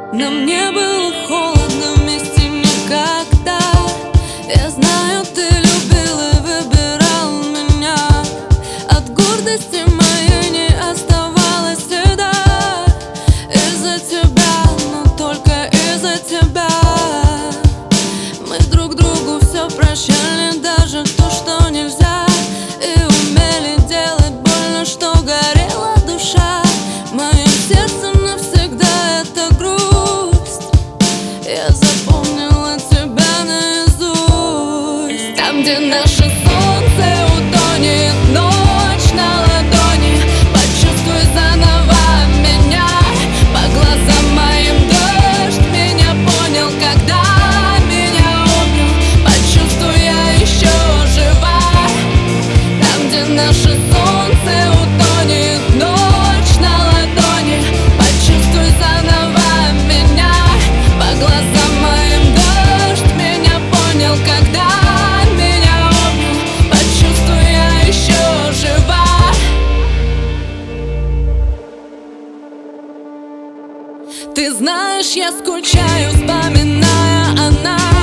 Нам не было холодно вместе никогда. Я знаю, ты любил и выбирал меня. От гордости моей не оставалось следа. Из-за тебя, но только из-за тебя мы друг другу все прощали, даже то, что нельзя. И умели делать больно, что горела душа. В моем сердце навсегда это грусть. Я запомнила тебя наизусть. Там, где наше солнце утонет, ночь на ладони. Почувствуй заново меня, по глазам моим дождь меня понял, когда меня обнял. Почувствуй, я еще жива. Там, где наше солнце утонет, ночь на ладони. Почувствуй заново меня, по глазам моим дождь меня понял, когда меня обнял. Почувствуй, я еще жива. Ты знаешь, я скучаю, вспоминая о нас.